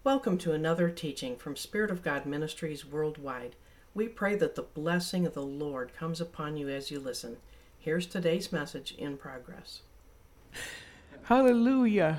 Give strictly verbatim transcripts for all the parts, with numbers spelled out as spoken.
Welcome to another teaching from Spirit of God Ministries Worldwide. We pray that the blessing of the Lord comes upon you as you listen. Here's today's message in progress. Hallelujah.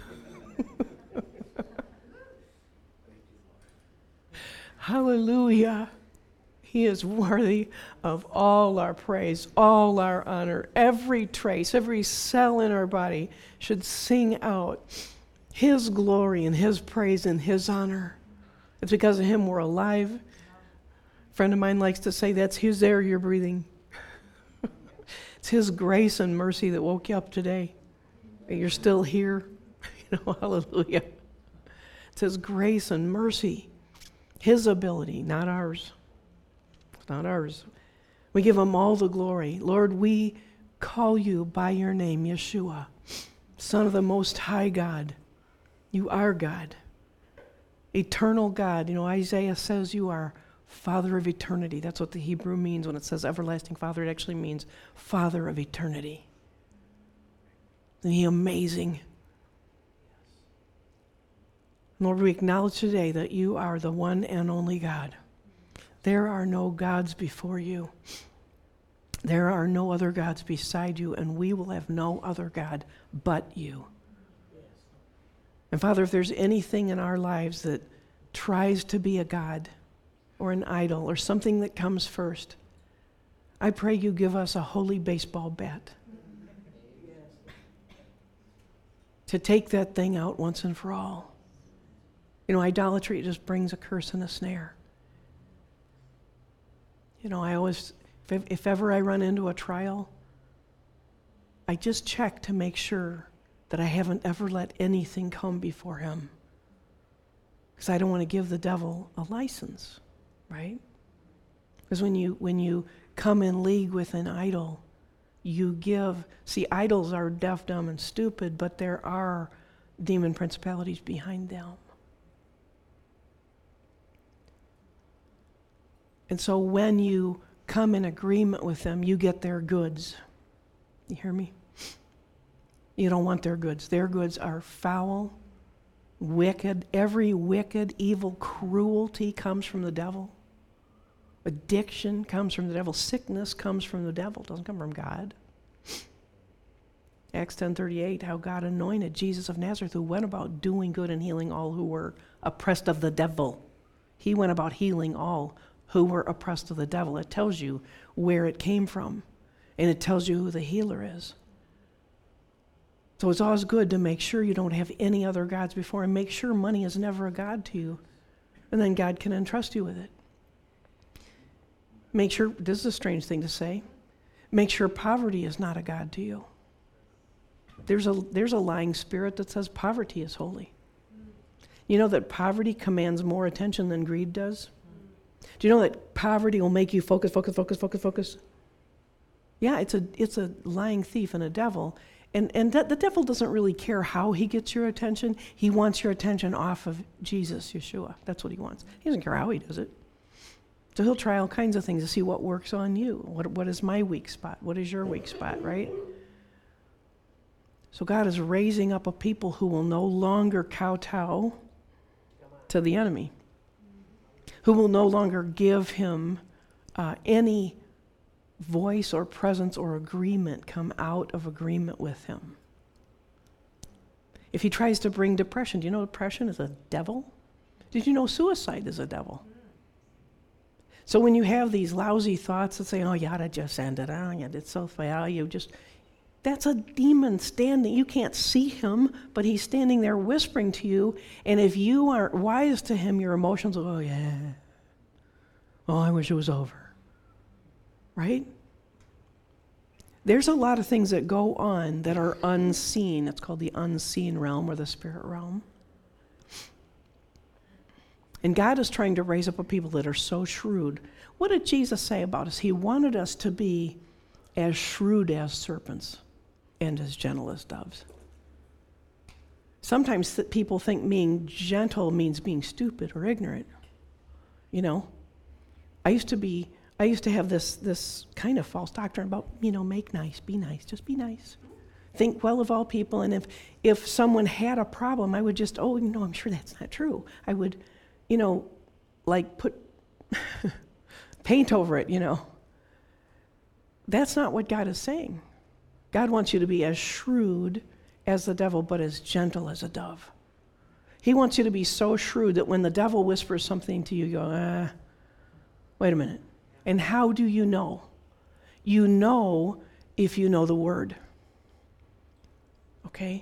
Hallelujah. He is worthy of all our praise, all our honor. Every trace, every cell in our body should sing out His glory and His praise and His honor. It's because of Him we're alive. A friend of mine likes to say that's His air you're breathing. It's His grace and mercy that woke you up today. That you're still here. You know, hallelujah. It's His grace and mercy. His ability, not ours. It's not ours. We give Him all the glory. Lord, we call you by your name, Yeshua, Son of the Most High God. You are God, eternal God. You know, Isaiah says you are Father of eternity. That's what the Hebrew means when it says everlasting Father. It actually means Father of eternity. Isn't He amazing? Lord, we acknowledge today that you are the one and only God. There are no gods before you. There are no other gods beside you, and we will have no other God but you. And Father, if there's anything in our lives that tries to be a god or an idol or something that comes first, I pray you give us a holy baseball bat to take that thing out once and for all. You know, idolatry just brings a curse and a snare. You know, I always, if, if ever I run into a trial, I just check to make sure that I haven't ever let anything come before Him. Because I don't want to give the devil a license, right? Because when you when you come in league with an idol, you give, see, idols are deaf, dumb, and stupid, but there are demon principalities behind them. And so when you come in agreement with them, you get their goods. You hear me? You don't want their goods. Their goods are foul, wicked. Every wicked, evil cruelty comes from the devil. Addiction comes from the devil. Sickness comes from the devil. It doesn't come from God. Acts ten thirty-eight, how God anointed Jesus of Nazareth, who went about doing good and healing all who were oppressed of the devil. He went about healing all who were oppressed of the devil. It tells you where it came from, and it tells you who the healer is. So it's always good to make sure you don't have any other gods before, and make sure money is never a god to you, and then God can entrust you with it. Make sure, this is a strange thing to say, make sure poverty is not a god to you. There's a, there's a lying spirit that says poverty is holy. You know that poverty commands more attention than greed does? Do you know that poverty will make you focus, focus, focus, focus, focus? Yeah, it's a it's a lying thief and a devil. And and that, the devil doesn't really care how he gets your attention. He wants your attention off of Jesus, Yeshua. That's what he wants. He doesn't care how he does it. So he'll try all kinds of things to see what works on you. What What is my weak spot? What is your weak spot, right? So God is raising up a people who will no longer kowtow to the enemy, who will no longer give him uh, any voice or presence or agreement, come out of agreement with him. If he tries to bring depression, do you know depression is a devil? Did you know suicide is a devil? So when you have these lousy thoughts that say, oh, you ought to just end it, oh, you did so well, you just, that's a demon standing. You can't see him, but he's standing there whispering to you, and if you aren't wise to him, your emotions will go, oh, yeah, oh, I wish it was over. Right? There's a lot of things that go on that are unseen. It's called the unseen realm or the spirit realm. And God is trying to raise up a people that are so shrewd. What did Jesus say about us? He wanted us to be as shrewd as serpents and as gentle as doves. Sometimes th- people think being gentle means being stupid or ignorant. You know, I used to be I used to have this this kind of false doctrine about, you know, make nice, be nice, just be nice. think well of all people, and if, if someone had a problem, I would just, oh, no, I'm sure that's not true. I would, you know, like put paint over it, you know. That's not what God is saying. God wants you to be as shrewd as the devil, but as gentle as a dove. He wants you to be so shrewd that when the devil whispers something to you, you go, ah, wait a minute. And how do you know? You know if you know the word. Okay?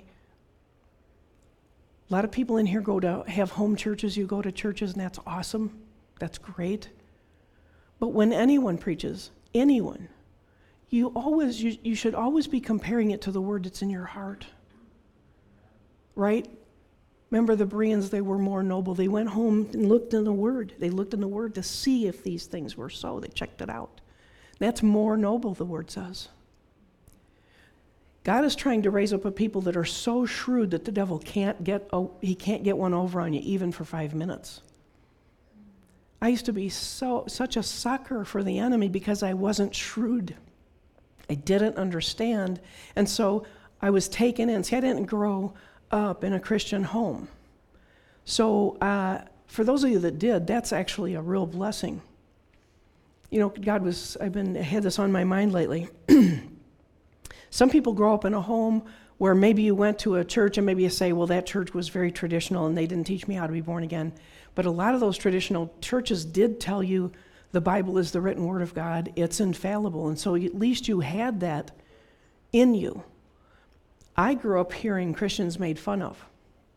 A lot of people in here go to have home churches. You go to churches, and that's awesome. That's great. But when anyone preaches, anyone, you always you, you should always be comparing it to the word that's in your heart. Right? Remember the Bereans, they were more noble. They went home and looked in the word. They looked in the word to see if these things were so. They checked it out. That's more noble, the word says. God is trying to raise up a people that are so shrewd that the devil can't get a, he can't get one over on you even for five minutes. I used to be so such a sucker for the enemy because I wasn't shrewd. I didn't understand. And so I was taken in. See, I didn't grow up in a Christian home. So uh, for those of you that did, that's actually a real blessing. You know, God was, I've been, I had this on my mind lately. Some people grow up in a home where maybe you went to a church and maybe you say, well, that church was very traditional and they didn't teach me how to be born again. But a lot of those traditional churches did tell you the Bible is the written word of God. It's infallible. And so at least you had that in you. I grew up hearing Christians made fun of.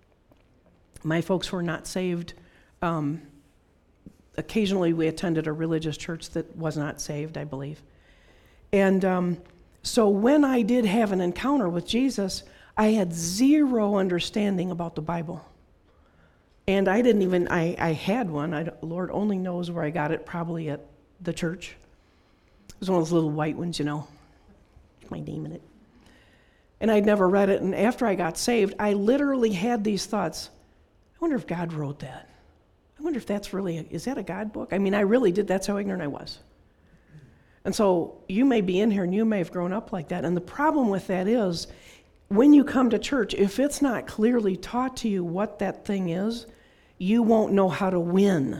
My folks were not saved. Um, occasionally we attended a religious church that was not saved, I believe. And um, so when I did have an encounter with Jesus, I had zero understanding about the Bible. And I didn't even, I, I had one. I, Lord only knows where I got it, probably at the church. It was one of those little white ones, you know, my name in it. And I'd never read it, and after I got saved, I literally had these thoughts. I wonder if God wrote that. I wonder if that's really, a, is that a God book? I mean, I really did. That's how ignorant I was. And so you may be in here, and you may have grown up like that. And the problem with that is, when you come to church, if it's not clearly taught to you what that thing is, you won't know how to win.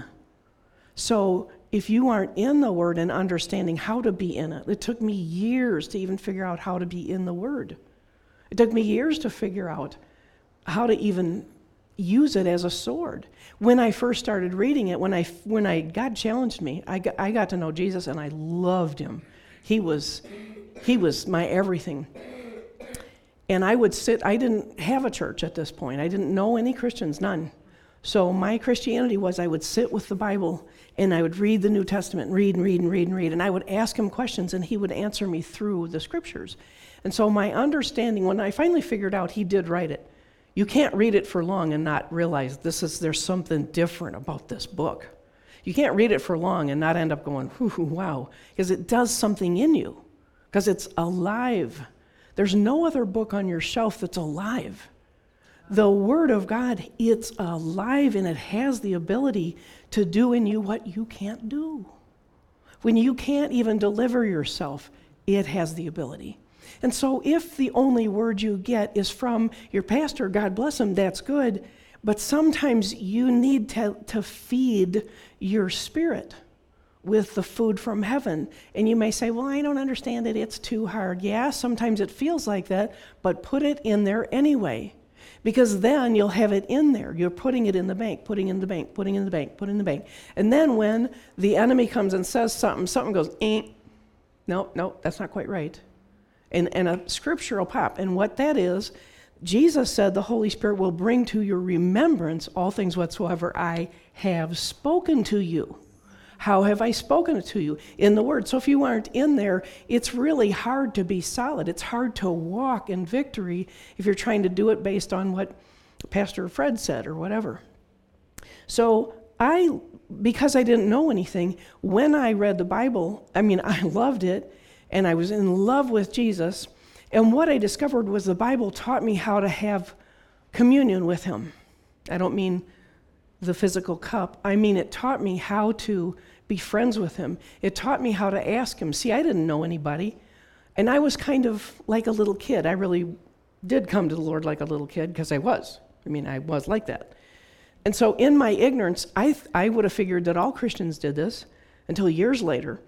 So if you aren't in the Word and understanding how to be in it, it took me years to even figure out how to be in the Word. It took me years to figure out how to even use it as a sword. When I first started reading it, when I, when I God challenged me, I got, I got to know Jesus and I loved him. He was, he was my everything. And I would sit, I didn't have a church at this point. I didn't know any Christians, none. So my Christianity was I would sit with the Bible and I would read the New Testament, read and read and read and read, and I would ask him questions and he would answer me through the scriptures. And so my understanding, when I finally figured out he did write it, you can't read it for long and not realize this is there's something different about this book. You can't read it for long and not end up going, whoo, wow, because it does something in you, because it's alive. There's no other book on your shelf that's alive. The Word of God, it's alive and it has the ability to do in you what you can't do. When you can't even deliver yourself, it has the ability. And so if the only word you get is from your pastor, God bless him, that's good. But sometimes you need to, to feed your spirit with the food from heaven. And you may say, well, I don't understand it. It's too hard. Yeah, sometimes it feels like that, but put it in there anyway. Because then you'll have it in there. You're putting it in the bank, putting it in the bank, putting it in the bank, putting it in the bank. And then when the enemy comes and says something, something goes, eh. No, no, that's not quite right. And, and a scripture will pop. And what that is, Jesus said the Holy Spirit will bring to your remembrance all things whatsoever I have spoken to you. How have I spoken it to you? In the Word. So if you aren't in there, it's really hard to be solid. It's hard to walk in victory if you're trying to do it based on what Pastor Fred said or whatever. So I, because I didn't know anything, when I read the Bible, I mean, I loved it, and I was in love with Jesus. And what I discovered was the Bible taught me how to have communion with him. I don't mean the physical cup. I mean, it taught me how to be friends with him. It taught me how to ask him. See, I didn't know anybody. And I was kind of like a little kid. I really, did come to the Lord like a little kid, because I was. I mean, I was like that. And so in my ignorance, I th- I would have figured that all Christians did this until years later.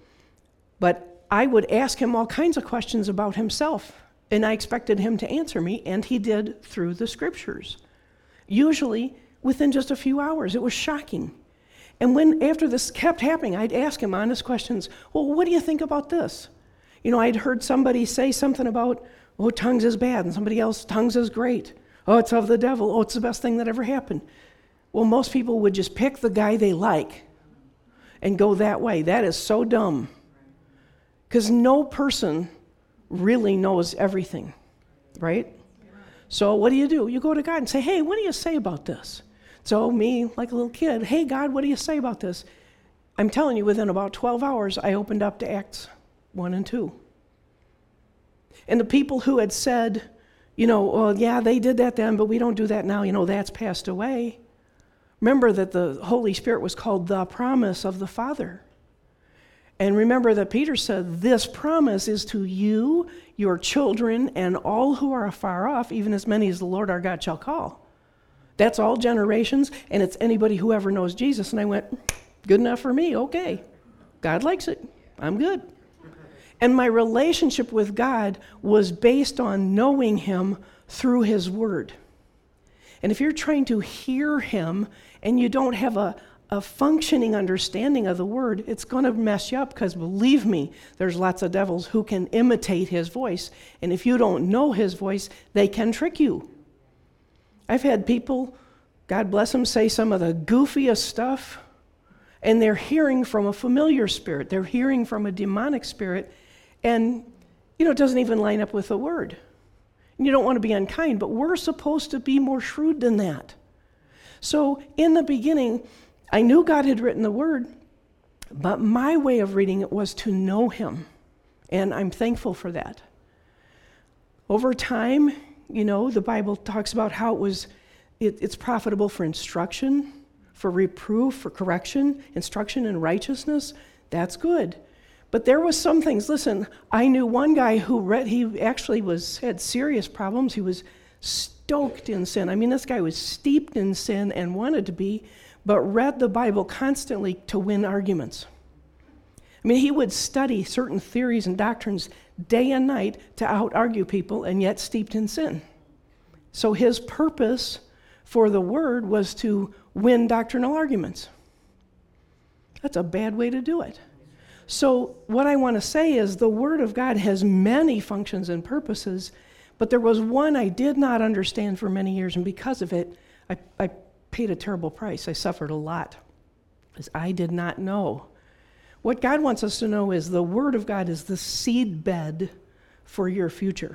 But I would ask him all kinds of questions about himself, and I expected him to answer me, and he did through the scriptures. Usually within just a few hours. It was shocking. And when, after this kept happening, I'd ask him honest questions. Well, what do you think about this? You know, I'd heard somebody say something about, oh, tongues is bad, and somebody else, tongues is great. Oh, it's of the devil. Oh, it's the best thing that ever happened. Well, most people would just pick the guy they like and go that way. That is so dumb. Because no person really knows everything, right? So what do you do? You go to God and say, hey, what do you say about this? So me, like a little kid, hey, God, what do you say about this? I'm telling you, within about twelve hours, I opened up to Acts one and two. And the people who had said, you know, well, yeah, they did that then, but we don't do that now, you know, that's passed away. Remember that the Holy Spirit was called the promise of the Father. And remember that Peter said, this promise is to you, your children, and all who are afar off, even as many as the Lord our God shall call. That's all generations, and it's anybody who ever knows Jesus. And I went, good enough for me, okay. God likes it, I'm good. And my relationship with God was based on knowing him through his word. And if you're trying to hear him and you don't have a, a functioning understanding of the word, it's going to mess you up, because believe me, there's lots of devils who can imitate his voice. And if you don't know his voice, they can trick you. I've had people, God bless them, say some of the goofiest stuff, and they're hearing from a familiar spirit. They're hearing from a demonic spirit, and, you know, it doesn't even line up with the word. And you don't want to be unkind, but we're supposed to be more shrewd than that. So in the beginning, I knew God had written the word, but my way of reading it was to know him, and I'm thankful for that. Over time, you know, the Bible talks about how it was, it, it's profitable for instruction, for reproof, for correction, instruction in righteousness. That's good. But there was some things. Listen, I knew one guy who read, he actually was had serious problems. He was stoked in sin. I mean, this guy was steeped in sin and wanted to be, but read the Bible constantly to win arguments. I mean, he would study certain theories and doctrines day and night to out-argue people, and yet steeped in sin. So his purpose for the word was to win doctrinal arguments. That's a bad way to do it. So what I want to say is the word of God has many functions and purposes, but there was one I did not understand for many years, and because of it, I, I paid a terrible price. I suffered a lot, because I did not know. What God wants us to know is the word of God is the seed bed for your future.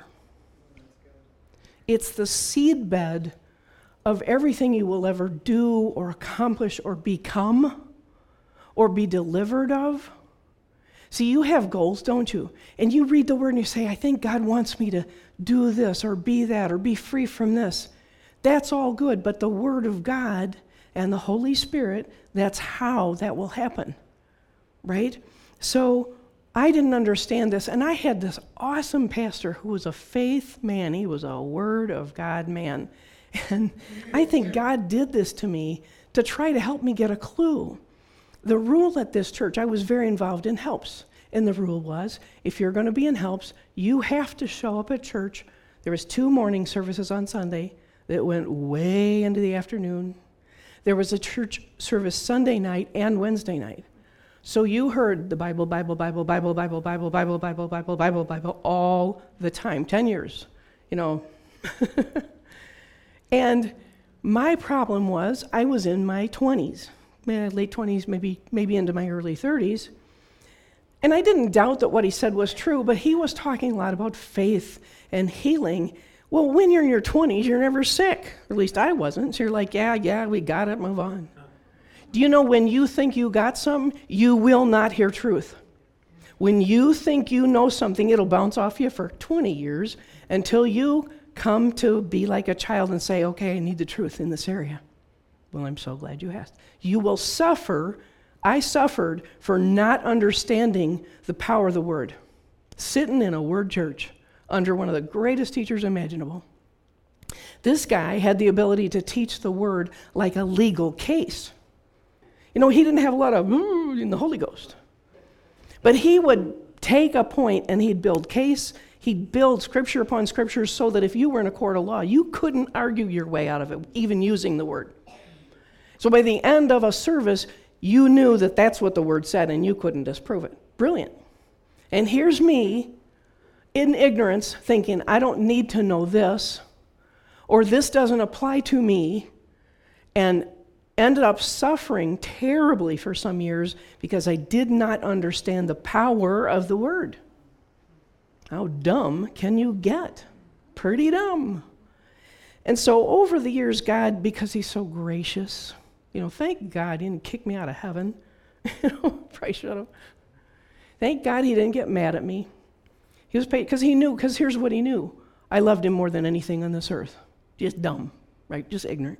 It's the seed bed of everything you will ever do or accomplish or become or be delivered of. See, you have goals, don't you? And you read the word and you say, I think God wants me to do this or be that or be free from this. That's all good, but the word of God and the Holy Spirit, that's how that will happen. Right? So I didn't understand this, and I had this awesome pastor who was a faith man. He was a word of God man. And I think God did this to me to try to help me get a clue. The rule at this church, I was very involved in helps, and the rule was, if you're going to be in helps, you have to show up at church. There was two morning services on Sunday that went way into the afternoon. There was a church service Sunday night and Wednesday night. So you heard the Bible, Bible, Bible, Bible, Bible, Bible, Bible, Bible, Bible, Bible, Bible all the time, ten years, you know. And my problem was I was in my twenties, late twenties, maybe maybe into my early thirties. And I didn't doubt that what he said was true, but he was talking a lot about faith and healing. Well, when you're in your twenties, you're never sick. At least I wasn't. So you're like, yeah, yeah, we got it, move on. Do you know when you think you got something, you will not hear truth. When you think you know something, it'll bounce off you for twenty years until you come to be like a child and say, okay, I need the truth in this area. Well, I'm so glad you asked. You will suffer. I suffered for not understanding the power of the word. Sitting in a word church under one of the greatest teachers imaginable. This guy had the ability to teach the word like a legal case. You know, he didn't have a lot of ooh in the Holy Ghost. But he would take a point and he'd build case, he'd build scripture upon scripture so that if you were in a court of law, you couldn't argue your way out of it, even using the word. So by the end of a service, you knew that that's what the word said and you couldn't disprove it. Brilliant. And here's me in ignorance thinking, I don't need to know this, or this doesn't apply to me, and ended up suffering terribly for some years because I did not understand the power of the word. How dumb can you get? Pretty dumb. And so over the years, God, because he's so gracious, you know, thank God he didn't kick me out of heaven. You know, probably should have. Thank God he didn't get mad at me. He was paid because he knew, because here's what he knew. I loved him more than anything on this earth. Just dumb, right? Just ignorant.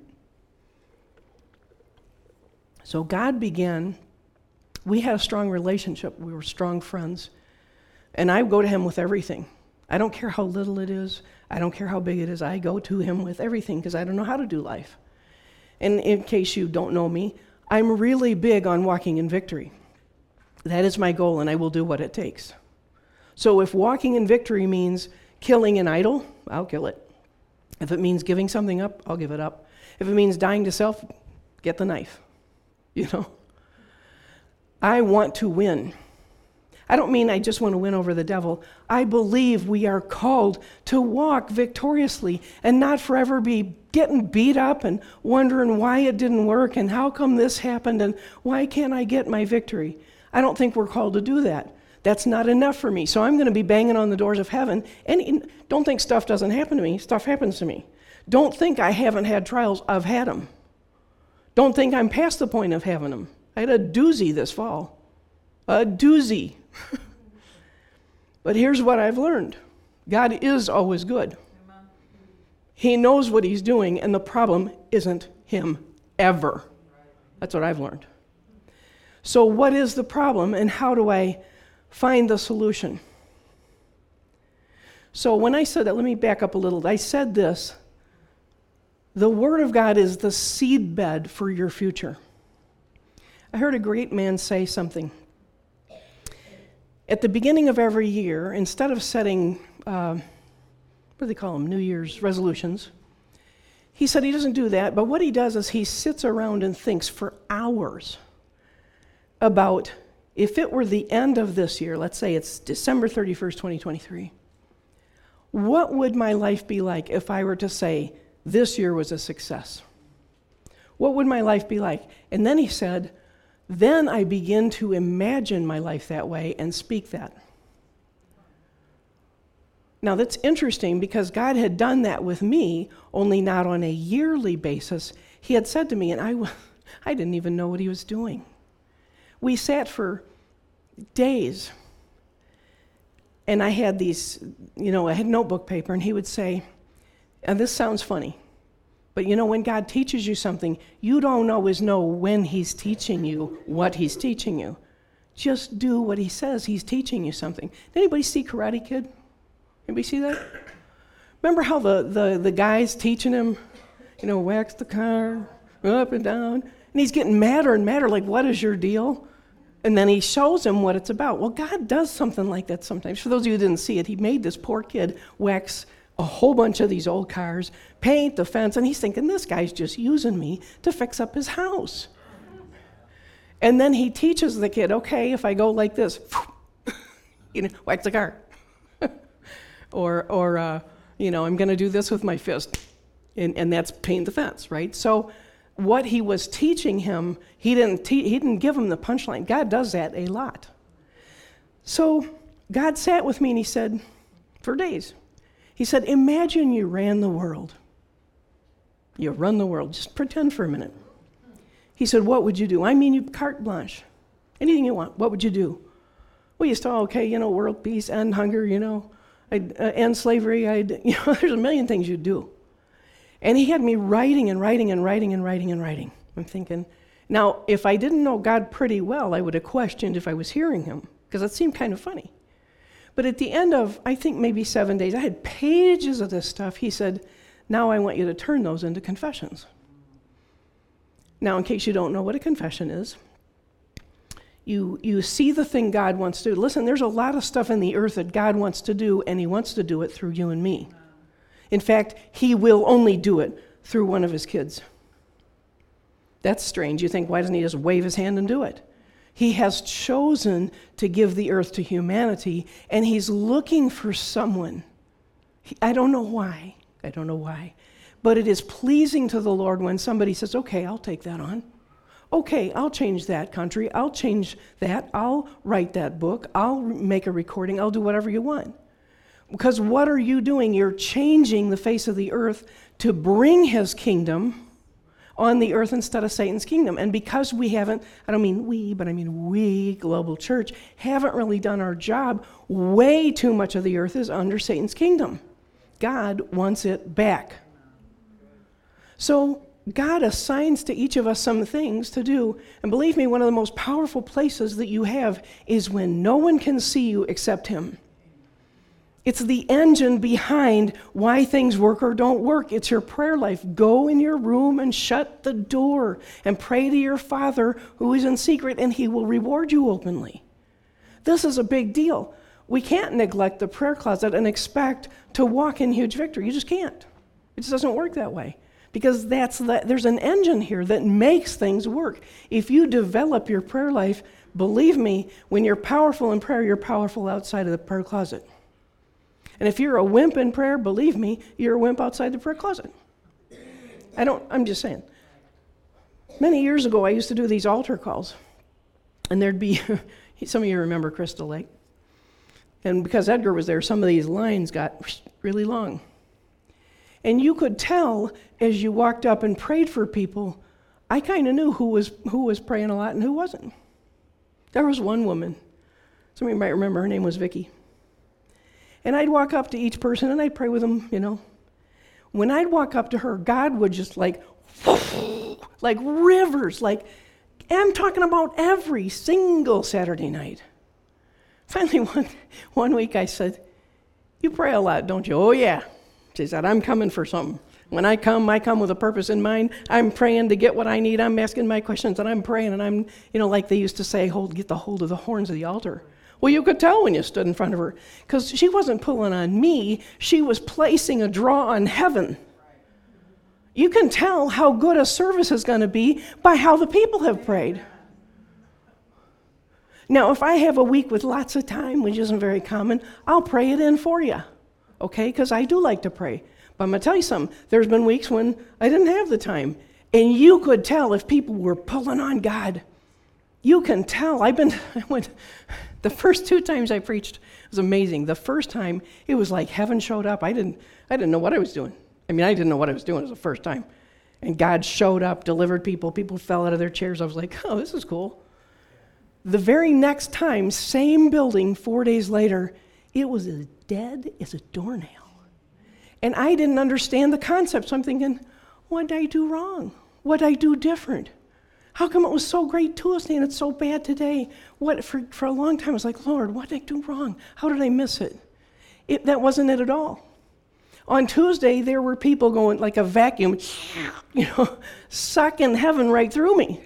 So God began, we had a strong relationship. We were strong friends. And I go to him with everything. I don't care how little it is. I don't care how big it is. I go to him with everything because I don't know how to do life. And in case you don't know me, I'm really big on walking in victory. That is my goal, and I will do what it takes. So if walking in victory means killing an idol, I'll kill it. If it means giving something up, I'll give it up. If it means dying to self, get the knife. You know? I want to win. I don't mean I just want to win over the devil. I believe we are called to walk victoriously and not forever be getting beat up and wondering why it didn't work and how come this happened and why can't I get my victory. I don't think we're called to do that. That's not enough for me. So I'm going to be banging on the doors of heaven. And don't think stuff doesn't happen to me. Stuff happens to me. Don't think I haven't had trials. I've had them. Don't think I'm past the point of having them. I had a doozy this fall. A doozy. But here's what I've learned. God is always good. He knows what he's doing, and the problem isn't him ever. That's what I've learned. So what is the problem, and how do I find the solution? So when I said that, let me back up a little. I said this. The Word of God is the seedbed for your future. I heard a great man say something. At the beginning of every year, instead of setting, uh, what do they call them, New Year's resolutions, he said he doesn't do that, but what he does is he sits around and thinks for hours about if it were the end of this year, let's say it's December thirty-first, twenty twenty-three, what would my life be like if I were to say this year was a success? What would my life be like? And then he said, then I begin to imagine my life that way and speak that. Now that's interesting because God had done that with me, only not on a yearly basis. He had said to me, and I, I didn't even know what he was doing. We sat for days, and I had these, you know, I had notebook paper, and he would say, and this sounds funny, but you know, when God teaches you something, you don't always know when he's teaching you what he's teaching you. Just do what he says. He's teaching you something. Did anybody see Karate Kid? Anybody see that? Remember how the, the, the guy's teaching him, you know, wax the car, up and down, and he's getting madder and madder, like, what is your deal? And then he shows him what it's about. Well, God does something like that sometimes. For those of you who didn't see it, he made this poor kid wax a whole bunch of these old cars, paint the fence, and he's thinking, this guy's just using me to fix up his house. And then he teaches the kid, okay, if I go like this, you know, wax the car. or, or uh, you know, I'm going to do this with my fist, and, and that's paint the fence, right? So what he was teaching him, he didn't, te- he didn't give him the punchline. God does that a lot. So God sat with me, and he said, for days, he said, imagine you ran the world. You run the world. Just pretend for a minute. He said, what would you do? I mean, you carte blanche. Anything you want. What would you do? Well, you still, okay, you know, world peace, end hunger, you know, I'd, uh, end slavery. I'd, you know, there's a million things you'd do. And he had me writing and writing and writing and writing and writing. I'm thinking, now, if I didn't know God pretty well, I would have questioned if I was hearing him, because it seemed kind of funny. But at the end of, I think maybe seven days, I had pages of this stuff. He said, Now I want you to turn those into confessions. Now, in case you don't know what a confession is, you you see the thing God wants to do. Listen, there's a lot of stuff in the earth that God wants to do, and he wants to do it through you and me. In fact, he will only do it through one of his kids. That's strange. You think, why doesn't he just wave his hand and do it? He has chosen to give the earth to humanity, and he's looking for someone. He, I don't know why. I don't know why. But it is pleasing to the Lord when somebody says, okay, I'll take that on. Okay, I'll change that country. I'll change that. I'll write that book. I'll make a recording. I'll do whatever you want. Because what are you doing? You're changing the face of the earth to bring his kingdom on the earth instead of Satan's kingdom. And because we haven't, I don't mean we, but I mean we, Global Church, haven't really done our job, way too much of the earth is under Satan's kingdom. God wants it back. So God assigns to each of us some things to do. And believe me, one of the most powerful places that you have is when no one can see you except him. It's the engine behind why things work or don't work. It's your prayer life. Go in your room and shut the door and pray to your Father who is in secret, and he will reward you openly. This is a big deal. We can't neglect the prayer closet and expect to walk in huge victory. You just can't. It just doesn't work that way. Because that's the, there's an engine here that makes things work. If you develop your prayer life, believe me, when you're powerful in prayer, you're powerful outside of the prayer closet. And if you're a wimp in prayer, believe me, you're a wimp outside the prayer closet. I don't, I'm just saying. Many years ago, I used to do these altar calls. And there'd be, some of you remember Crystal Lake. And because Edgar was there, some of these lines got really long. And you could tell as you walked up and prayed for people, I kind of knew who was who was praying a lot and who wasn't. There was one woman. Some of you might remember, her name was Vicky. And I'd walk up to each person and I'd pray with them, you know. When I'd walk up to her, God would just like, like rivers, like, I'm talking about every single Saturday night. Finally, one, one week I said, you pray a lot, don't you? Oh, yeah. She said, I'm coming for something. When I come, I come with a purpose in mind. I'm praying to get what I need. I'm asking my questions, and I'm praying, and I'm, you know, like they used to say, hold, get the hold of the horns of the altar. Well, you could tell when you stood in front of her, because she wasn't pulling on me. She was placing a draw on heaven. You can tell how good a service is going to be by how the people have prayed. Now, if I have a week with lots of time, which isn't very common, I'll pray it in for you, okay? Because I do like to pray. But I'm going to tell you something. There's been weeks when I didn't have the time. And you could tell if people were pulling on God. You can tell. I've been, I went, the first two times I preached, it was amazing. The first time, it was like heaven showed up. I didn't, I didn't know what I was doing. I mean, I didn't know what I was doing. It was the first time. And God showed up, delivered people. People fell out of their chairs. I was like, oh, this is cool. The very next time, same building, four days later, it was as dead as a doornail. And I didn't understand the concept, so I'm thinking, what did I do wrong? What did I do different? How come it was so great Tuesday and it's so bad today? What for, for a long time, I was like, Lord, what did I do wrong? How did I miss it? it? That wasn't it at all. On Tuesday, there were people going like a vacuum, you know, sucking heaven right through me.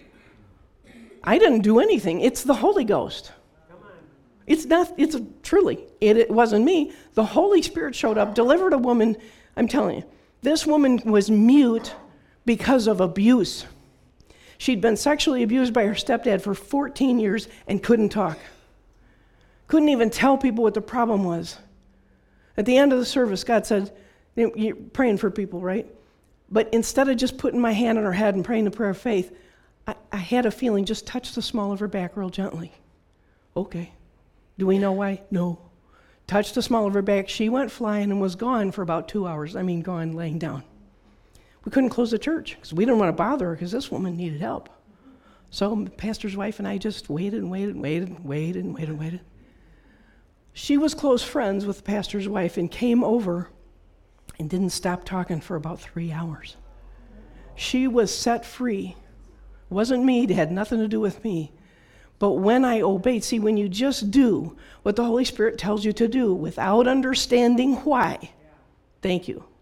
I didn't do anything. It's the Holy Ghost. It's not, it's a, truly, it, it wasn't me. The Holy Spirit showed up, delivered a woman. I'm telling you, this woman was mute because of abuse. She'd been sexually abused by her stepdad for fourteen years and couldn't talk. Couldn't even tell people what the problem was. At the end of the service, God said, you're praying for people, right? But instead of just putting my hand on her head and praying the prayer of faith, I, I had a feeling, just touch the small of her back real gently. Okay. Do we know why? No. Touched the small of her back. She went flying and was gone for about two hours. I mean, gone, laying down. We couldn't close the church because we didn't want to bother her because this woman needed help. So the pastor's wife and I just waited and waited and waited and waited and waited and waited. She was close friends with the pastor's wife and came over and didn't stop talking for about three hours. She was set free. It wasn't me. It had nothing to do with me. But when I obeyed, see, when you just do what the Holy Spirit tells you to do without understanding why, thank you.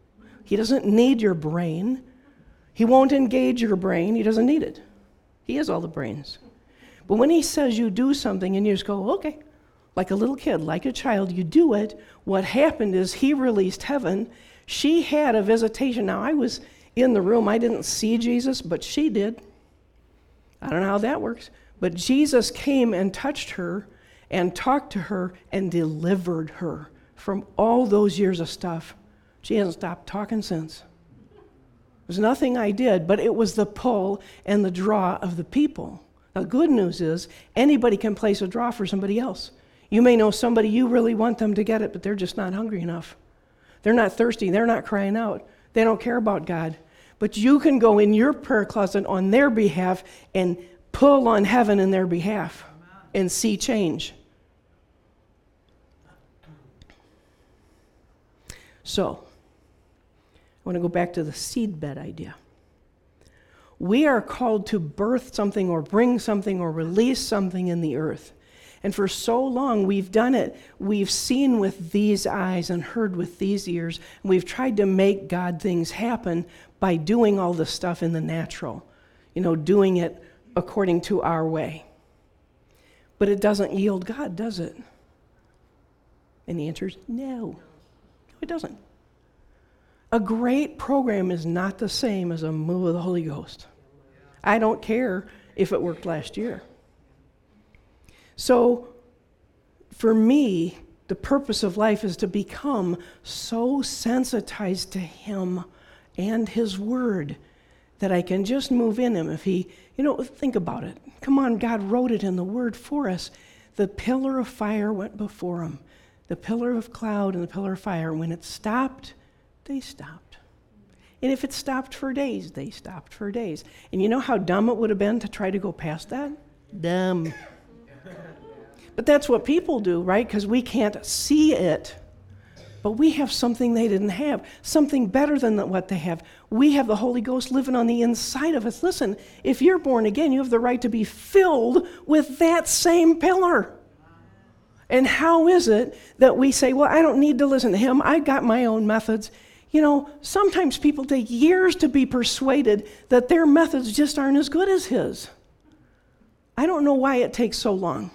He doesn't need your brain. He won't engage your brain. He doesn't need it. He has all the brains. But when he says you do something and you just go, okay, like a little kid, like a child, you do it, what happened is he released heaven. She had a visitation. Now, I was in the room. I didn't see Jesus, but she did. I don't know how that works. But Jesus came and touched her and talked to her and delivered her from all those years of stuff. She hasn't stopped talking since. There's nothing I did, but it was the pull and the draw of the people. The good news is anybody can place a draw for somebody else. You may know somebody, you really want them to get it, but they're just not hungry enough. They're not thirsty. They're not crying out. They don't care about God. But you can go in your prayer closet on their behalf and pull on heaven in their behalf and see change. So, I want to go back to the seedbed idea. We are called to birth something or bring something or release something in the earth. And for so long, we've done it. We've seen with these eyes and heard with these ears. And we've tried to make God things happen by doing all the stuff in the natural. You know, doing it according to our way. But it doesn't yield God, does it? And the answer is no. No, it doesn't. A great program is not the same as a move of the Holy Ghost. I don't care if it worked last year. So, for me, the purpose of life is to become so sensitized to Him and His Word that I can just move in Him. If He, you know, think about it. Come on, God wrote it in the Word for us. The pillar of fire went before Him. The pillar of cloud and the pillar of fire. When it stopped, they stopped. And if it stopped for days, they stopped for days. And you know how dumb it would have been to try to go past that? Dumb. But that's what people do, right? Because we can't see it. But we have something they didn't have, something better than what they have. We have the Holy Ghost living on the inside of us. Listen, if you're born again, you have the right to be filled with that same pillar. And how is it that we say, well, I don't need to listen to him. I got my own methods. You know, sometimes people take years to be persuaded that their methods just aren't as good as his. I don't know why it takes so long.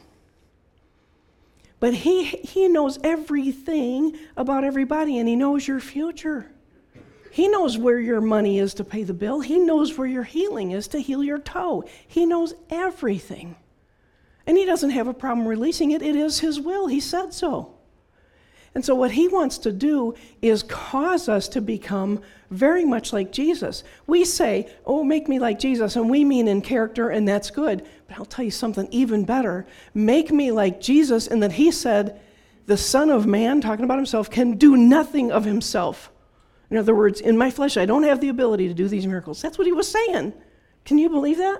But he he knows everything about everybody, and he knows your future. He knows where your money is to pay the bill. He knows where your healing is to heal your toe. He knows everything. And he doesn't have a problem releasing it. It is his will. He said so. And so what he wants to do is cause us to become very much like Jesus. We say, oh, make me like Jesus, and we mean in character, and that's good. But I'll tell you something even better. Make me like Jesus in that he said, the Son of Man, talking about himself, can do nothing of himself. In other words, in my flesh, I don't have the ability to do these miracles. That's what he was saying. Can you believe that?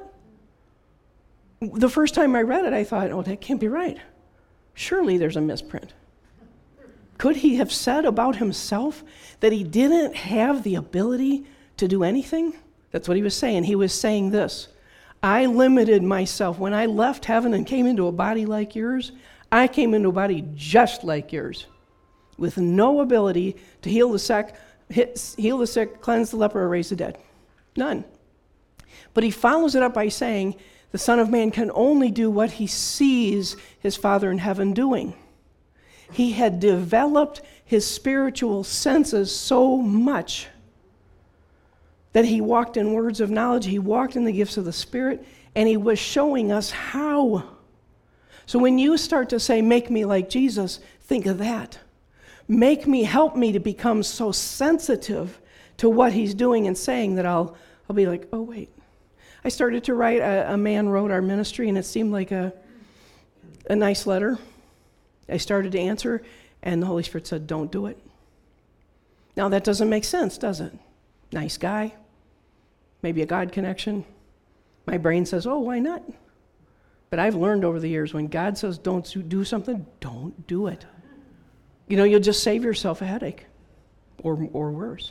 The first time I read it, I thought, oh, that can't be right. Surely there's a misprint. Could he have said about himself that he didn't have the ability to do anything? That's what he was saying. He was saying this. I limited myself. When I left heaven and came into a body like yours, I came into a body just like yours, with no ability to heal the sick, heal the sick, cleanse the leper, or raise the dead. None. But he follows it up by saying, the Son of Man can only do what he sees his Father in heaven doing. He had developed his spiritual senses so much that he walked in words of knowledge, he walked in the gifts of the Spirit, and he was showing us how. So when you start to say, make me like Jesus, think of that. Make me, help me to become so sensitive to what he's doing and saying that I'll, I'll be like, oh, wait. I started to write, a, a man wrote our ministry, and it seemed like a, a nice letter. I started to answer, and the Holy Spirit said, don't do it. Now, that doesn't make sense, does it? Nice guy, maybe a God connection. My brain says, oh, why not? But I've learned over the years, when God says don't do something, don't do it. You know, you'll just save yourself a headache, or, or worse.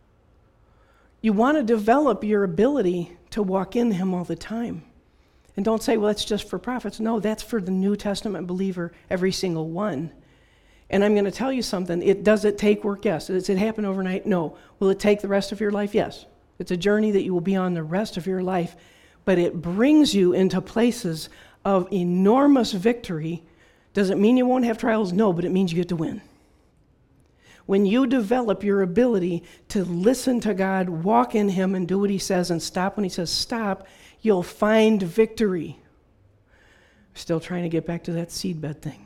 You want to develop your ability to walk in him all the time. And don't say, well, it's just for prophets. No, that's for the New Testament believer, every single one. And I'm going to tell you something. It does it take work? Yes. Does it happen overnight? No. Will it take the rest of your life? Yes. It's a journey that you will be on the rest of your life. But it brings you into places of enormous victory. Does it mean you won't have trials? No, but it means you get to win. When you develop your ability to listen to God, walk in Him, and do what He says, and stop when He says stop, you'll find victory. Still trying to get back to that seedbed thing.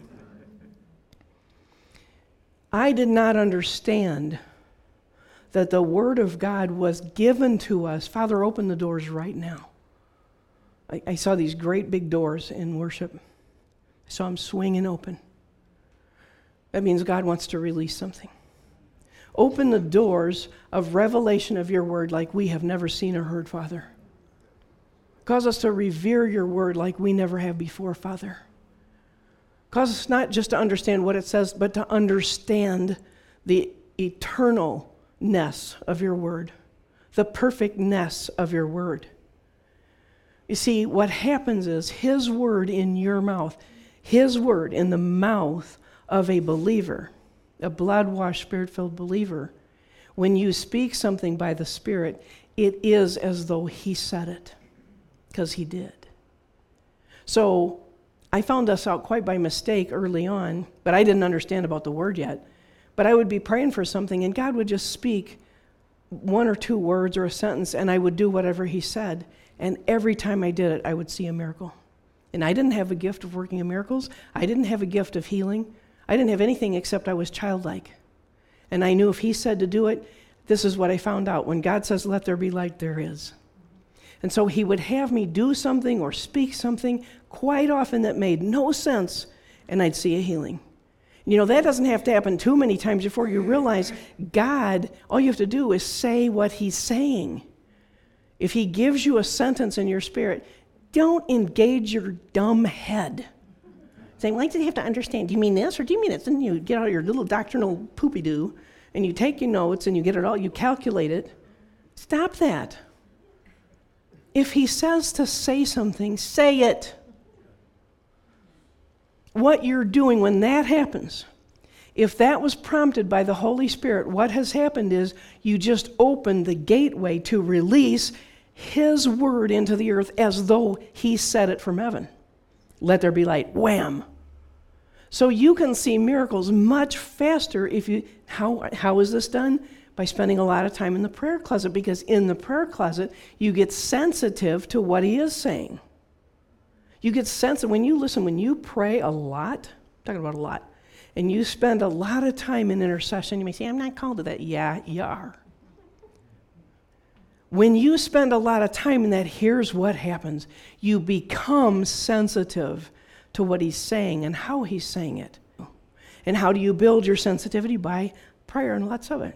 I did not understand that the Word of God was given to us. Father, open the doors right now. I, I saw these great big doors in worship. I saw them swinging open. That means God wants to release something. Open the doors of revelation of your Word like we have never seen or heard, Father. Cause us to revere your Word like we never have before, Father. Cause us not just to understand what it says, but to understand the eternalness of your Word, the perfectness of your Word. You see, what happens is His Word in your mouth, His Word in the mouth of a believer, a blood-washed, Spirit-filled believer, when you speak something by the Spirit, it is as though He said it, because He did. So I found this out quite by mistake early on, but I didn't understand about the Word yet. But I would be praying for something, and God would just speak one or two words or a sentence, and I would do whatever He said. And every time I did it, I would see a miracle. And I didn't have a gift of working in miracles. I didn't have a gift of healing. I didn't have anything except I was childlike. And I knew if He said to do it, this is what I found out. When God says, let there be light, there is. And so He would have me do something or speak something quite often that made no sense, and I'd see a healing. You know, that doesn't have to happen too many times before you realize God, all you have to do is say what He's saying. If He gives you a sentence in your spirit, don't engage your dumb head. Saying, why do you have to understand? Do you mean this or do you mean it? Then you get out your little doctrinal poopy-doo and you take your notes and you get it all, you calculate it. Stop that. If He says to say something, say it. What you're doing when that happens, if that was prompted by the Holy Spirit, what has happened is you just opened the gateway to release His Word into the earth as though He said it from heaven. Let there be light. Wham! So you can see miracles much faster if you, how, how is this done? By spending a lot of time in the prayer closet, because in the prayer closet, you get sensitive to what He is saying. You get sensitive, when you listen, when you pray a lot, I'm talking about a lot, and you spend a lot of time in intercession, you may say, I'm not called to that. Yeah, you are. When you spend a lot of time in that, here's what happens. You become sensitive to what He's saying and how He's saying it. And how do you build your sensitivity? By prayer and lots of it.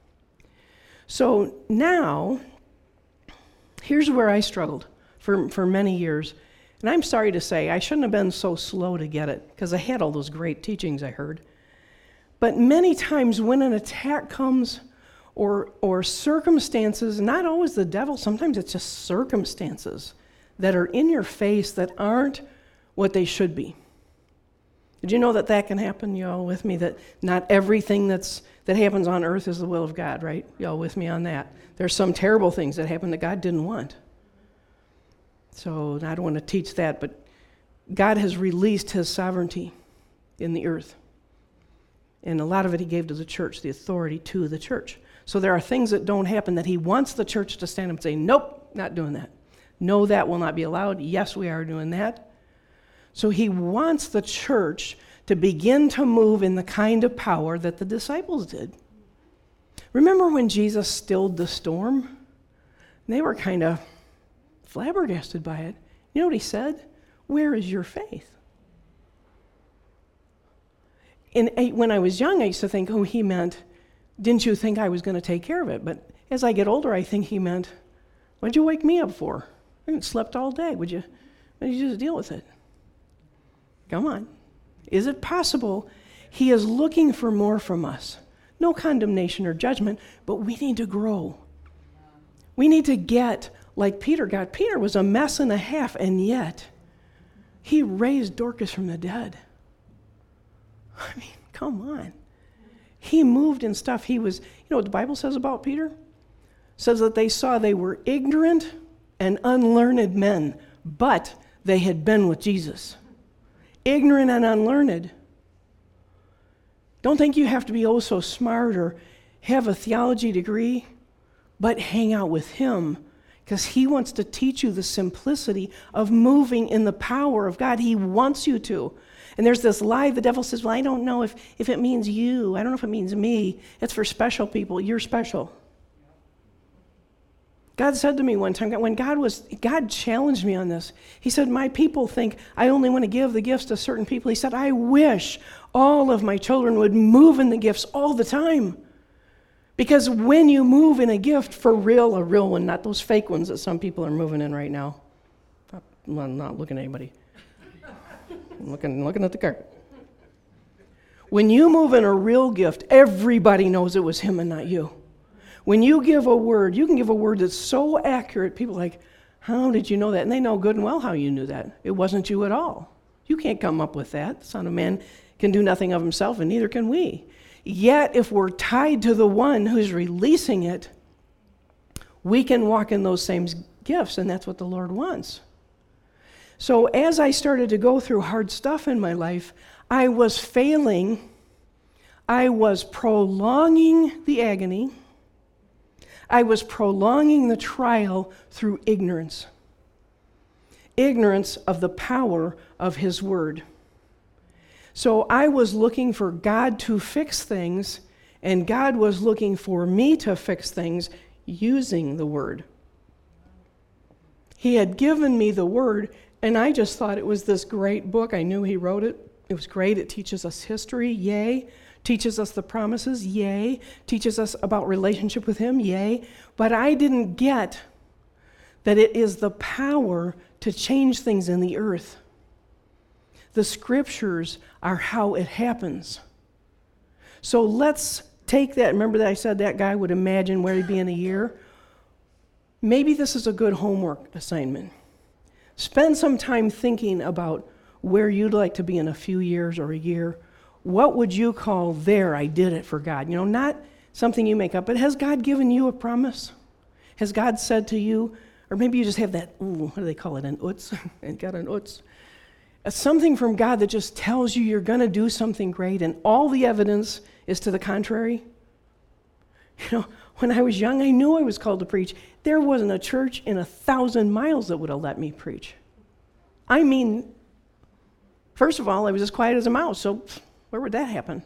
So now, here's where I struggled for, for many years. And I'm sorry to say, I shouldn't have been so slow to get it, because I had all those great teachings I heard. But many times when an attack comes, or or circumstances, not always the devil, sometimes it's just circumstances that are in your face that aren't what they should be. Did you know that that can happen? You all with me? That not everything that's that happens on earth is the will of God, right? You all with me on that? There's some terrible things that happen that God didn't want. So I don't want to teach that, but God has released His sovereignty in the earth. And a lot of it He gave to the church, the authority to the church. So there are things that don't happen that He wants the church to stand up and say, nope, not doing that. No, that will not be allowed. Yes, we are doing that. So He wants the church to begin to move in the kind of power that the disciples did. Remember when Jesus stilled the storm? They were kind of flabbergasted by it. You know what He said? Where is your faith? And when I was young, I used to think, oh, He meant, didn't you think I was going to take care of it? But as I get older, I think He meant, what'd you wake me up for? I haven't slept all day. Would you, would you just deal with it? Come on. Is it possible? He is looking for more from us. No condemnation or judgment, but we need to grow. We need to get like Peter got. Peter was a mess and a half, and yet He raised Dorcas from the dead. I mean, come on. He moved in stuff. He was, you know what the Bible says about Peter? It says that they saw they were ignorant and unlearned men, but they had been with Jesus. Ignorant and unlearned. Don't think you have to be oh so smart or have a theology degree, but hang out with him, because he wants to teach you the simplicity of moving in the power of God. He wants you to. And there's this lie, the devil says, well, I don't know if, if it means you. I don't know if it means me. It's for special people. You're special. God said to me one time, when God was, God challenged me on this. He said, my people think I only want to give the gifts to certain people. He said, I wish all of my children would move in the gifts all the time. Because when you move in a gift for real, a real one, not those fake ones that some people are moving in right now. I'm not looking at anybody. I'm looking, looking at the carpet. When you move in a real gift, everybody knows it was him and not you. When you give a word, you can give a word that's so accurate, people are like, how did you know that? And they know good and well how you knew that. It wasn't you at all. You can't come up with that. The Son of Man can do nothing of himself, and neither can we. Yet, if we're tied to the one who's releasing it, we can walk in those same gifts, and that's what the Lord wants. So as I started to go through hard stuff in my life, I was failing. I was prolonging the agony. I was prolonging the trial through ignorance. Ignorance of the power of his word. So I was looking for God to fix things, and God was looking for me to fix things using the word. He had given me the word, and I just thought it was this great book. I knew he wrote it. It was great. It teaches us history, yay. Teaches us the promises, yay. Teaches us about relationship with him, yay. But I didn't get that it is the power to change things in the earth. The scriptures are how it happens. So let's take that. Remember that I said that guy would imagine where he'd be in a year? Maybe this is a good homework assignment. Spend some time thinking about where you'd like to be in a few years or a year. What would you call there, I did it for God? You know, not something you make up, but has God given you a promise? Has God said to you, or maybe you just have that, ooh, what do they call it, an oots? And got an oots. Something from God that just tells you you're going to do something great, and all the evidence is to the contrary. You know, when I was young, I knew I was called to preach. There wasn't a church in a thousand miles that would have let me preach. I mean, first of all, I was as quiet as a mouse, so where would that happen?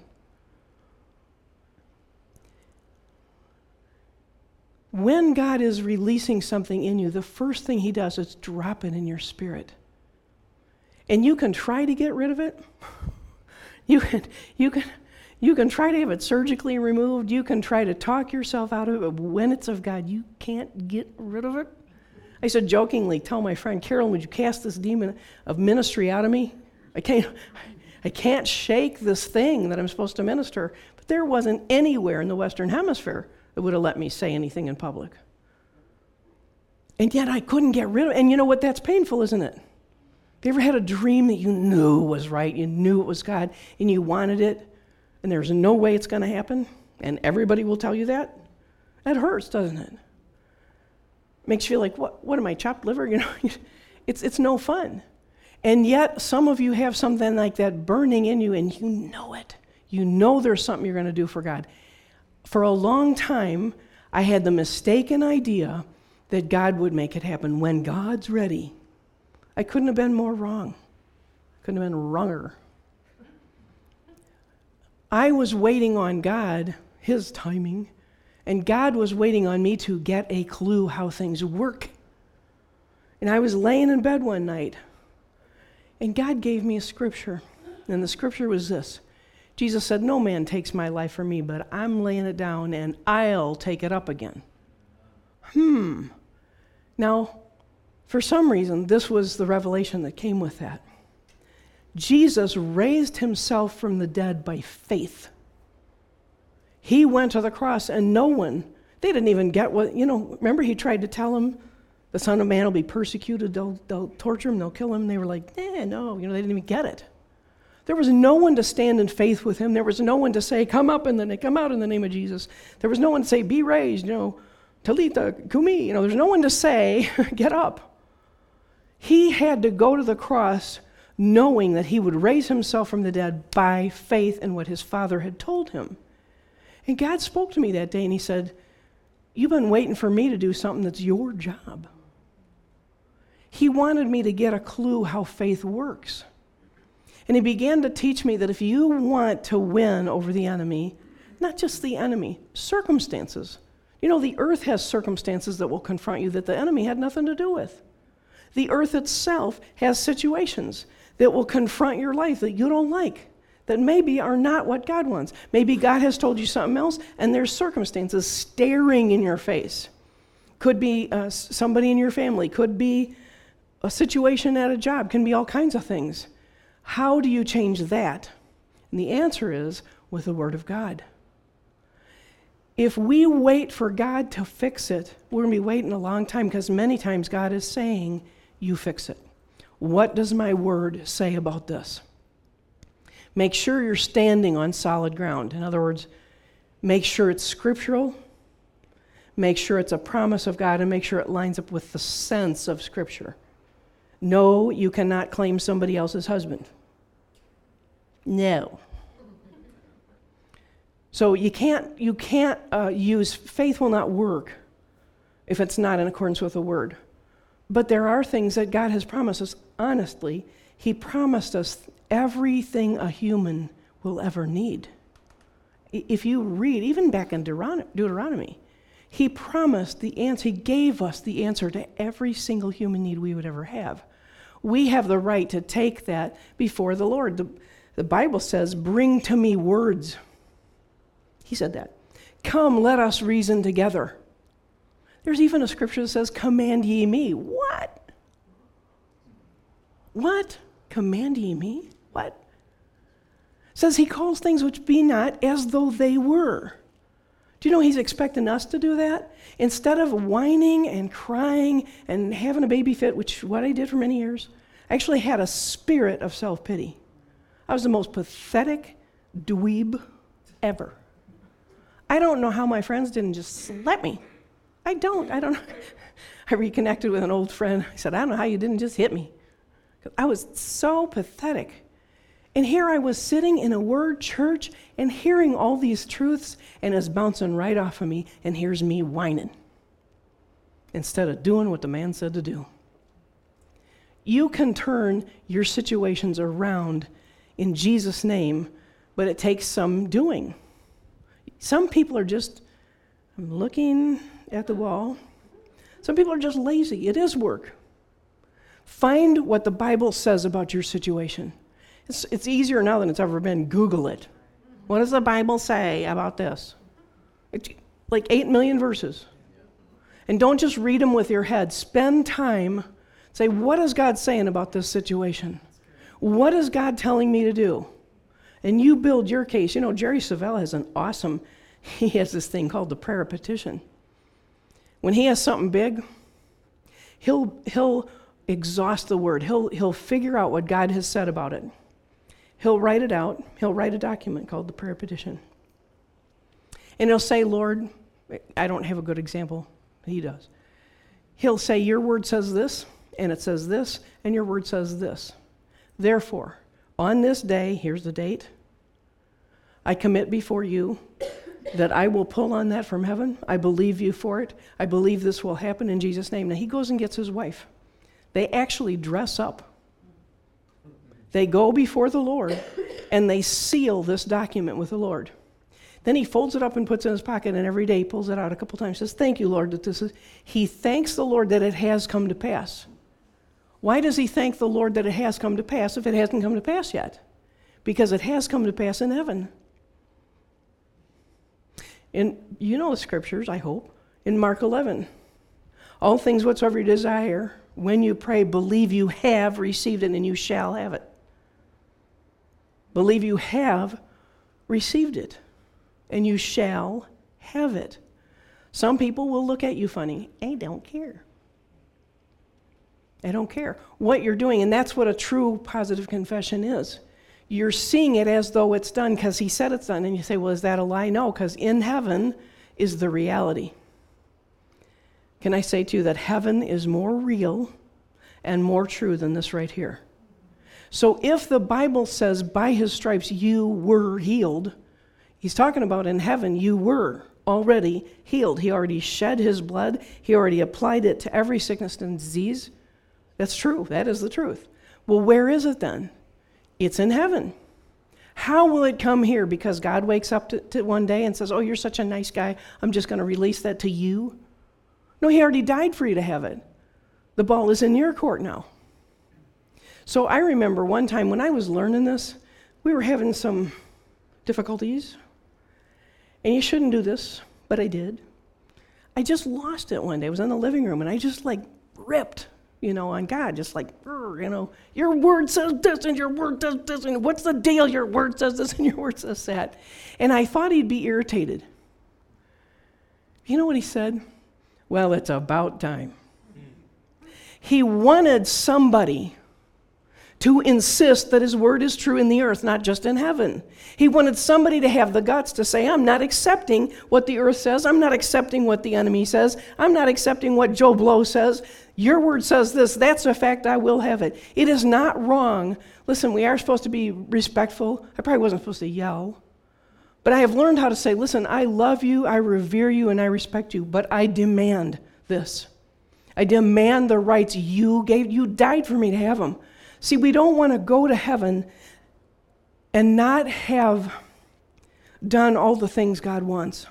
When God is releasing something in you, the first thing he does is drop it in your spirit. And you can try to get rid of it. You can, you can, you can try to have it surgically removed. You can try to talk yourself out of it, but when it's of God, you can't get rid of it. I said jokingly, tell my friend Carolyn, would you cast this demon of ministry out of me? I can't, I can't shake this thing that I'm supposed to minister. But there wasn't anywhere in the Western Hemisphere that would have let me say anything in public. And yet I couldn't get rid of it. And you know what? That's painful, isn't it? Have you ever had a dream that you knew was right, you knew it was God, and you wanted it, and there's no way it's going to happen, and everybody will tell you that? That hurts, doesn't it? Makes you feel like, what, what am I, chopped liver? You know, it's it's no fun. And yet, some of you have something like that burning in you, and you know it. You know there's something you're going to do for God. For a long time, I had the mistaken idea that God would make it happen when God's ready. I couldn't have been more wrong. Couldn't have been wronger. I was waiting on God, his timing, and God was waiting on me to get a clue how things work. And I was laying in bed one night, and God gave me a scripture. And the scripture was this. Jesus said, no man takes my life from me, but I'm laying it down, and I'll take it up again. Hmm. Now, for some reason, this was the revelation that came with that. Jesus raised himself from the dead by faith. He went to the cross, and no one, they didn't even get what, you know, remember he tried to tell them, the Son of Man will be persecuted, they'll, they'll torture him, they'll kill him. They were like, eh, no, you know, they didn't even get it. There was no one to stand in faith with him. There was no one to say, come up in the name, come out in the name of Jesus. There was no one to say, be raised, you know, Talitha, Kumi. You know, there's no one to say, get up. He had to go to the cross knowing that he would raise himself from the dead by faith in what his Father had told him. And God spoke to me that day and he said, you've been waiting for me to do something that's your job. He wanted me to get a clue how faith works. And he began to teach me that if you want to win over the enemy, not just the enemy, circumstances. You know, the earth has circumstances that will confront you that the enemy had nothing to do with. The earth itself has situations that will confront your life that you don't like, that maybe are not what God wants. Maybe God has told you something else, and there's circumstances staring in your face. Could be uh, somebody in your family, could be a situation at a job, can be all kinds of things. How do you change that? And the answer is with the Word of God. If we wait for God to fix it, we're going to be waiting a long time because many times God is saying, you fix it. What does my Word say about this? Make sure you're standing on solid ground. In other words, make sure it's scriptural, make sure it's a promise of God, and make sure it lines up with the sense of Scripture. No, you cannot claim somebody else's husband. No. So you can't, you can't uh, use, faith will not work if it's not in accordance with the Word. But there are things that God has promised us, honestly. He promised us everything a human will ever need. If you read, even back in Deuteronomy, he promised the answer, he gave us the answer to every single human need we would ever have. We have the right to take that before the Lord. The, the Bible says, bring to me words. He said that. Come, let us reason together. There's even a scripture that says, command ye me. What? What? Command ye me? What? It says he calls things which be not as though they were. Do you know he's expecting us to do that? Instead of whining and crying and having a baby fit, which is what I did for many years, I actually had a spirit of self-pity. I was the most pathetic dweeb ever. I don't know how my friends didn't just slap me. I don't. I don't know. I reconnected with an old friend. I said, I don't know how you didn't just hit me. I was so pathetic. And here I was sitting in a word church and hearing all these truths, and it's bouncing right off of me, and here's me whining instead of doing what the man said to do. You can turn your situations around in Jesus' name, but it takes some doing. Some people are just, I'm looking at the wall. Some people are just lazy. It is work. Find what the Bible says about your situation. It's, it's easier now than it's ever been. Google it. What does the Bible say about this? It's like eight million verses. And don't just read them with your head. Spend time. Say, what is God saying about this situation? What is God telling me to do? And you build your case. You know, Jerry Savelle has an awesome, he has this thing called the prayer petition. When he has something big, he'll he'll exhaust the word. He'll he'll figure out what God has said about it. He'll write it out. He'll write a document called the prayer petition. And he'll say, Lord, I don't have a good example. He does. He'll say, your word says this, and it says this, and your word says this. Therefore, on this day, here's the date, I commit before you that I will pull on that from heaven. I believe you for it. I believe this will happen in Jesus' name. Now he goes and gets his wife. They actually dress up. They go before the Lord, and they seal this document with the Lord. Then he folds it up and puts it in his pocket, and every day he pulls it out a couple times, says, thank you, Lord, that this is... He thanks the Lord that it has come to pass. Why does he thank the Lord that it has come to pass if it hasn't come to pass yet? Because it has come to pass in heaven. And you know the scriptures, I hope, in Mark eleven. All things whatsoever you desire, when you pray, believe you have received it, and you shall have it. Believe you have received it, and you shall have it. Some people will look at you funny. I don't care. I don't care what you're doing, and that's what a true positive confession is. you're seeing it as though it's done because he said it's done. And you say, well, is that a lie? No, because in heaven is the reality. Can I say to you that heaven is more real and more true than this right here? So if the Bible says by his stripes you were healed, he's talking about in heaven you were already healed. He already shed his blood. He already applied it to every sickness and disease. That's true. That is the truth. Well, where is it then? It's in heaven. How will it come here? Because God wakes up to, to one day and says, oh, you're such a nice guy, I'm just going to release that to you. No, he already died for you to have it. The ball is in your court now. So I remember one time when I was learning this, we were having some difficulties. And you shouldn't do this, but I did. I just lost it one day. I was in the living room, and I just like ripped, you know, on God, just like, you know, your word says this, and your word says this, and what's the deal? Your word says this, and your word says that. And I thought he'd be irritated. You know what he said? Well, it's about time. He wanted somebody to insist that his word is true in the earth, not just in heaven. He wanted somebody to have the guts to say, I'm not accepting what the earth says. I'm not accepting what the enemy says. I'm not accepting what Joe Blow says. Your word says this. That's a fact. I will have it. It is not wrong. Listen, we are supposed to be respectful. I probably wasn't supposed to yell. But I have learned how to say, listen, I love you, I revere you, and I respect you, but I demand this. I demand the rights you gave. You died for me to have them. See, we don't want to go to heaven and not have done all the things God wants.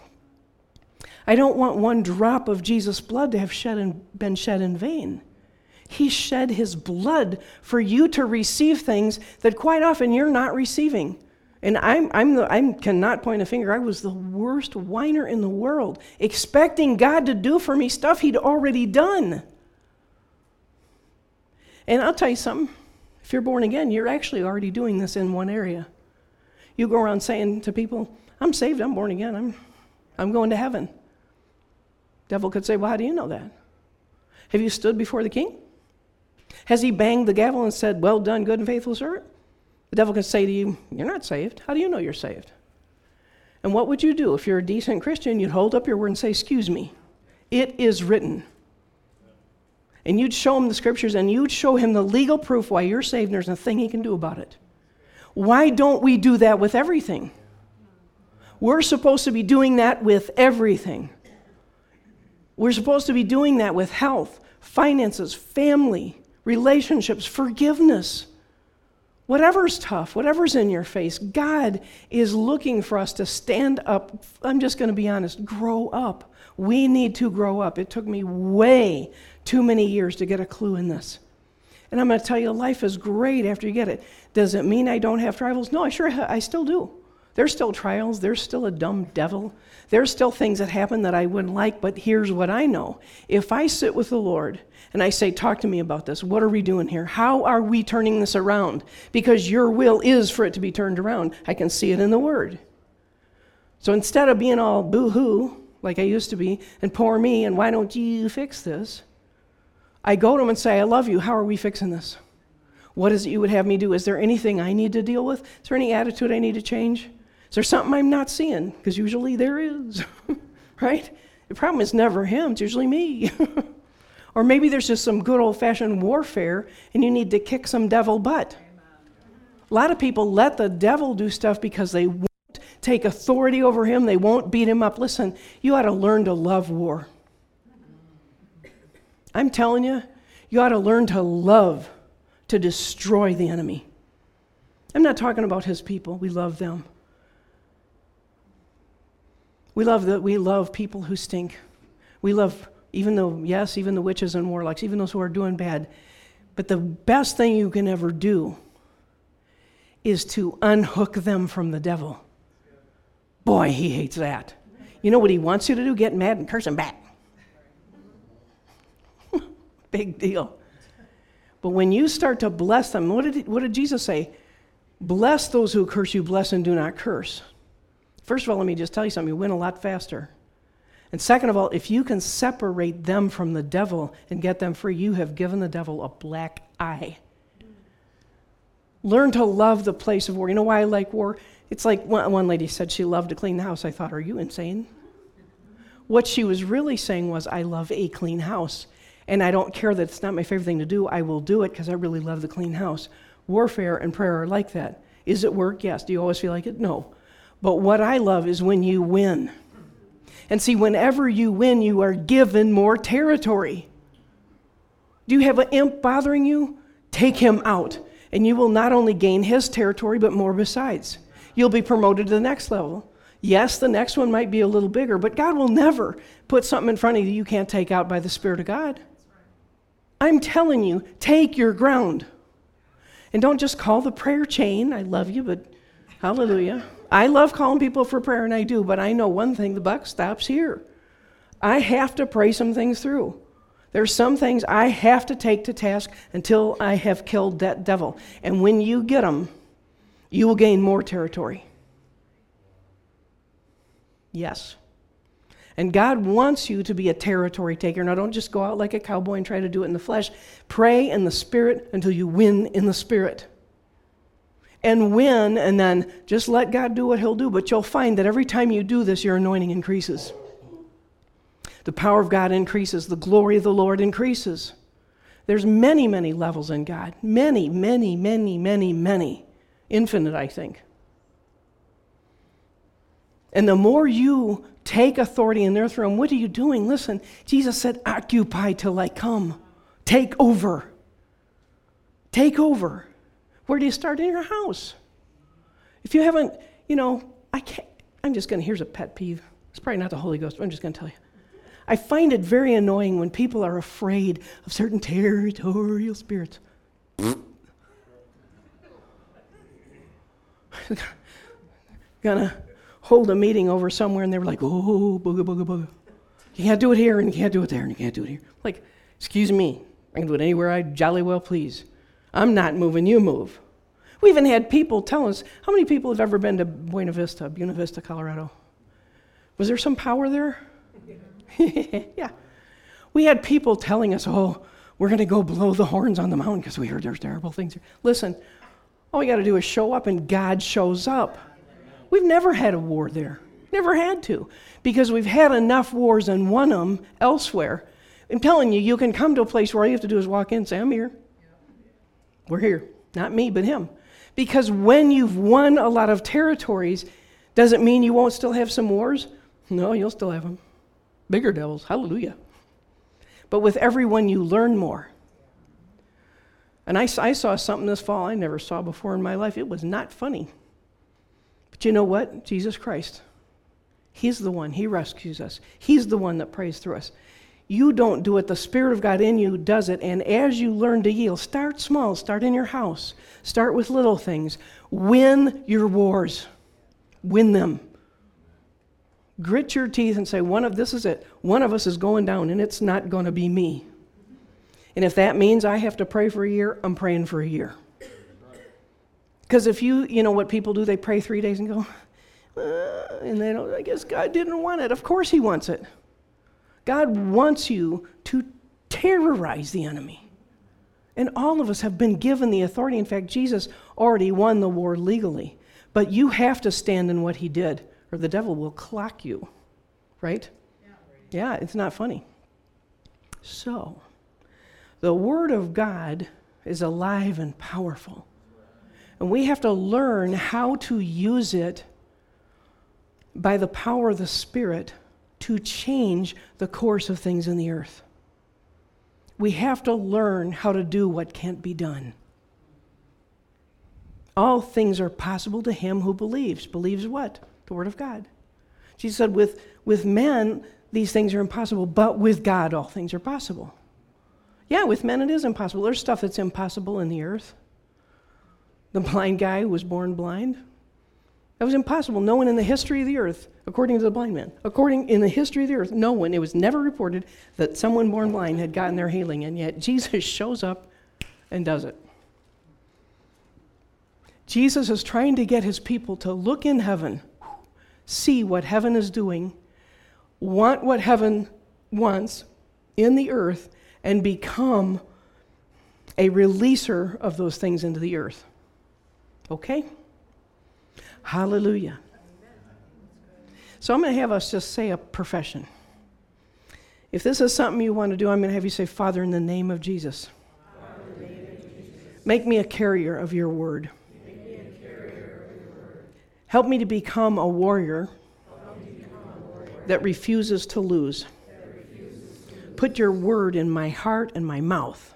I don't want one drop of Jesus' blood to have shed in, been shed in vain. He shed his blood for you to receive things that quite often you're not receiving. And I'm, I'm the, I cannot point a finger. I was the worst whiner in the world, expecting God to do for me stuff he'd already done. And I'll tell you something. If you're born again, you're actually already doing this in one area. You go around saying to people, I'm saved, I'm born again, I'm, I'm going to heaven. Devil could say, well, how do you know that? Have you stood before the king? Has he banged the gavel and said, well done, good and faithful servant? The devil can say to you, you're not saved. How do you know you're saved? And what would you do if you're a decent Christian? You'd hold up your word and say, excuse me, it is written. And you'd show him the scriptures, and you'd show him the legal proof why you're saved, and there's nothing he can do about it. Why don't we do that with everything? We're supposed to be doing that with everything. We're supposed to be doing that with health, finances, family, relationships, forgiveness. Whatever's tough, whatever's in your face, God is looking for us to stand up. I'm just going to be honest, grow up. We need to grow up. It took me way too many years to get a clue in this. And I'm going to tell you, life is great after you get it. Does it mean I don't have trials? No, I sure ha- I still do. There's still trials. There's still a dumb devil. There's still things that happen that I wouldn't like, but here's what I know. If I sit with the Lord and I say, talk to me about this, what are we doing here? How are we turning this around? Because your will is for it to be turned around. I can see it in the Word. So instead of being all boo-hoo, like I used to be, and poor me, and why don't you fix this? I go to him and say, I love you. How are we fixing this? What is it you would have me do? Is there anything I need to deal with? Is there any attitude I need to change? Is there something I'm not seeing? Because usually there is, right? The problem is never him. It's usually me. Or maybe there's just some good old-fashioned warfare, and you need to kick some devil butt. A lot of people let the devil do stuff because they won't take authority over him. They won't beat him up. Listen, you ought to learn to love war. I'm telling you, you ought to learn to love, to destroy the enemy. I'm not talking about his people. We love them. We love the, we love people who stink. We love, even though, yes, even the witches and warlocks, even those who are doing bad. But the best thing you can ever do is to unhook them from the devil. Boy, he hates that. You know what he wants you to do? Get mad and curse him back. Big deal. But when you start to bless them, what did, what did Jesus say? Bless those who curse you, bless and do not curse. First of all, let me just tell you something. You win a lot faster. And second of all, if you can separate them from the devil and get them free, you have given the devil a black eye. Learn to love the place of war. You know why I like war? It's like one, one lady said she loved to clean the house. I thought, are you insane? What she was really saying was, I love a clean house. And I don't care that it's not my favorite thing to do. I will do it because I really love the clean house. Warfare and prayer are like that. Is it work? Yes. Do you always feel like it? No. But what I love is when you win. And see, whenever you win, you are given more territory. Do you have an imp bothering you? Take him out. And you will not only gain his territory, but more besides. You'll be promoted to the next level. Yes, the next one might be a little bigger, but God will never put something in front of you you can't take out by the Spirit of God. I'm telling you, take your ground. And don't just call the prayer chain. I love you, but hallelujah. I love calling people for prayer, and I do, but I know one thing, the buck stops here. I have to pray some things through. There's some things I have to take to task until I have killed that devil. And when you get them, you will gain more territory. Yes. And God wants you to be a territory taker. Now, don't just go out like a cowboy and try to do it in the flesh. Pray in the Spirit until you win in the Spirit. And win, and then just let God do what He'll do. But you'll find that every time you do this, your anointing increases. The power of God increases. The glory of the Lord increases. There's many, many levels in God. Many, many, many, many, many. Infinite, I think. And the more you take authority in their throne, what are you doing? Listen, Jesus said, occupy till I come. Take over. Take over. Where do you start? In your house. If you haven't, you know, I can't, I'm just going to, here's a pet peeve. It's probably not the Holy Ghost, but I'm just going to tell you. I find it very annoying when people are afraid of certain territorial spirits. Gonna hold a meeting over somewhere and they were like, oh, booga, booga, booga. You can't do it here and you can't do it there and you can't do it here. Like, excuse me, I can do it anywhere I jolly well please. I'm not moving, you move. We even had people tell us, how many people have ever been to Buena Vista, Buena Vista, Colorado? Was there some power there? Yeah. We had people telling us, oh, we're going to go blow the horns on the mountain because we heard there's terrible things here. Listen, all we got to do is show up and God shows up. We've never had a war there. Never had to. Because we've had enough wars and won them elsewhere. I'm telling you, you can come to a place where all you have to do is walk in and say, I'm here. We're here. Not me, but him. Because when you've won a lot of territories, does it mean you won't still have some wars? No, you'll still have them. Bigger devils. Hallelujah. But with everyone, you learn more. And I, I saw something this fall I never saw before in my life. It was not funny. But you know what? Jesus Christ. He's the one. He rescues us. He's the one that prays through us. You don't do it. The Spirit of God in you does it. And as you learn to yield, start small. Start in your house. Start with little things. Win your wars. Win them. Grit your teeth and say, one of this is it. One of us is going down, and it's not going to be me. And if that means I have to pray for a year, I'm praying for a year. Because if you, you know what people do, they pray three days and go, uh, and they don't, I guess God didn't want it. Of course He wants it. God wants you to terrorize the enemy. And all of us have been given the authority. In fact, Jesus already won the war legally. But you have to stand in what He did, or the devil will clock you. Right? Yeah, it's not funny. So, the Word of God is alive and powerful. And we have to learn how to use it by the power of the Spirit to change the course of things in the earth. We have to learn how to do what can't be done. All things are possible to him who believes. Believes what? The Word of God. Jesus said, with, with men, these things are impossible, but with God, all things are possible. Yeah, with men it is impossible. There's stuff that's impossible in the earth. The blind guy who was born blind. That was impossible. No one in the history of the earth, according to the blind man, according in the history of the earth, no one, it was never reported that someone born blind had gotten their healing, and yet Jesus shows up and does it. Jesus is trying to get his people to look in heaven, see what heaven is doing, want what heaven wants in the earth, and become a releaser of those things into the earth. Okay? Hallelujah. So I'm going to have us just say a profession. If this is something you want to do, I'm going to have you say, Father, in the name of Jesus, make me a carrier of your word. Help me to become a warrior that refuses to lose. Put your word in my heart and my mouth.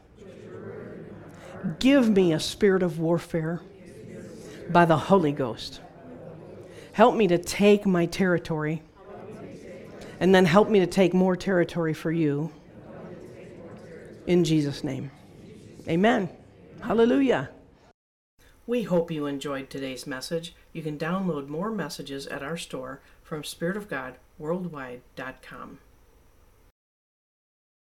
Give me a spirit of warfare by the Holy Ghost. Help me to take my territory, and then help me to take more territory for you. In Jesus' name. Amen. Hallelujah. We hope you enjoyed today's message. You can download more messages at our store from spirit of god worldwide dot com.